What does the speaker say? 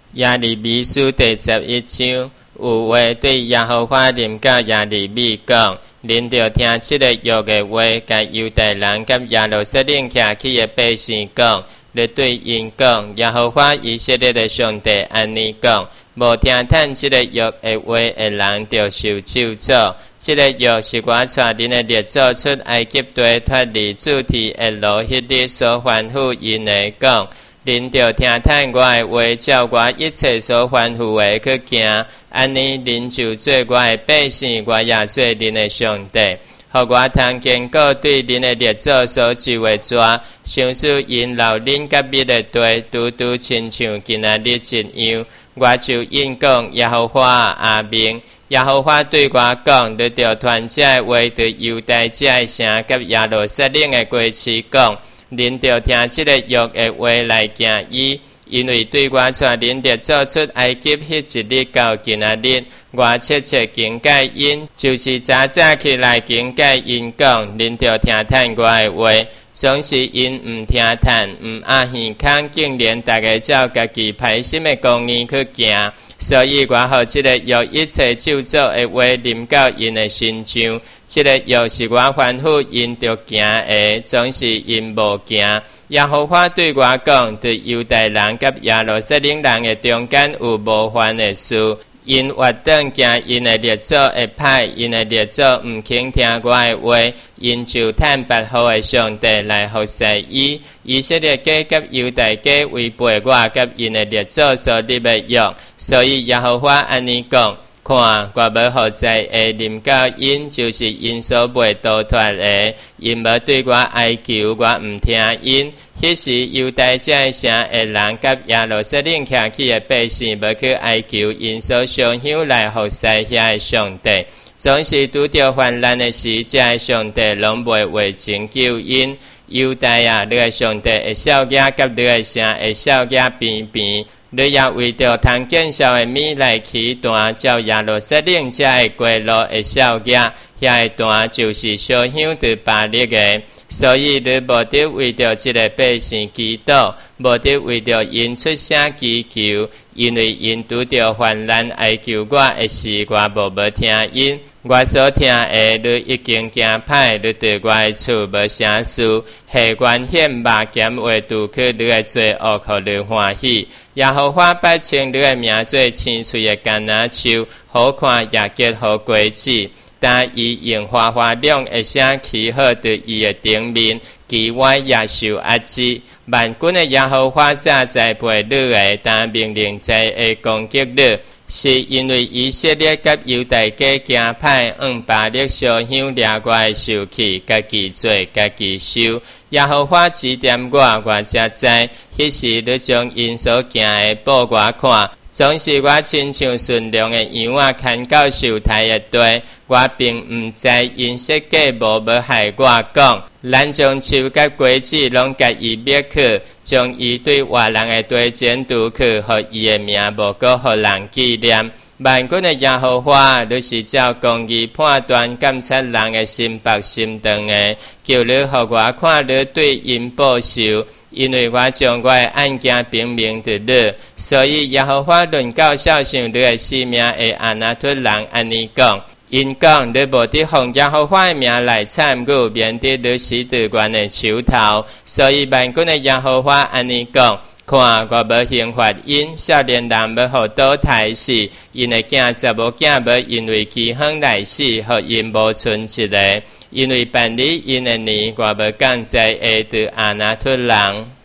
耶利米书第11章，有话对耶和华临到耶利米讲：恁着听这个约的话，甲犹大人甲耶路撒冷徛起的百姓讲，你对因讲：耶和华以色列的上帝安尼讲：无听趁这个约的话的人，着受咒诅。这个约是我带恁的列祖出埃及地，脱离主体的路迄日所吩咐因的讲。恁着听趁我的话，照我一切所吩咐的去行，安尼恁就做我的百姓，我也做恁的上帝。互我通坚固对恁的列祖所受的纸，像是因老恁甲密的地，拄拄亲像今仔日一样。我就应讲耶和华阿明。耶和华对我讲：你着传这话对犹大这的城甲耶路撒冷的国市讲。恁着听这个约的话来行伊，因为对我带恁列祖出埃及迄一日到今仔日，我切切警戒因，就是早早起来警戒因讲，恁着听趁我的话，总是因唔听趁，唔爱耳孔，竟然大家照家己歹心的公义去行。所以我互这个约一切咒诅的话临到因的身上，这个约是我吩咐因着行的，总是因无行。耶和华对我讲：对犹大人甲耶路撒冷人的中间有无犯的事，因活动行因的列祖的歹，因的列祖唔肯听我的话，因就趁别好的上帝来服侍伊。以色列家甲犹大家违背我甲因的列祖所立的约，所以耶和华安尼讲：看，我要互在会临到因，就是因所袂逃脱的，因无对我哀求，我唔听因。迄时犹大这城的人甲耶路撒冷徛起的百姓，要去哀求因所相向来服侍遐的上帝，总是拄着患难的时，这的上帝拢袂为情救因。犹大啊，你的上帝会少爷甲你的城会少爷边边。你也为着通见效的米来起单，照耶路撒冷这的过路的少爷，遐的单就是相向对巴力的。所以你无得为着这个百姓祈祷，无得为着因出声祈求，因为因拄着患难哀求我的时，我无要听因。我所听的，你已经惊歹，你对我的厝无啥事，下关险目减话拄去你的罪恶，互你欢喜。耶和华摆称你的名做青翠的橄榄树，好看也结好果子。但伊用花花亮的声起好对伊的顶面，其外也受压制。万军的耶和华早栽培你的，但命令在会攻击你，是因为以色列甲犹大家惊歹，巴力相向掠我的受气，家己做家己受。耶和华指点我才知，迄时你将因所行的报我看。总是我亲像顺良的羊仔，牵到受害的地，我并唔知因设计无要害我讲，咱将树甲果子拢甲伊灭去，将伊对外人的地剪除去，互伊的名无搁互人纪念。万军的耶和华，你是照公义判断监察人的心白心肠的，叫你互我看你对因报仇。因为我将我的案件平明伫你，所以耶和华论到孝顺你的性命的亚拿突人安尼讲，因讲你无得奉耶和华的名来参与，免得你死伫阮的手头。所以万军的耶和华安尼讲，看我要刑罚因，少年人要互倒台死，因的囝查某囝要因为饥荒来死，互因无存一个。因为办理因的年，我要降在下对亚拿突人。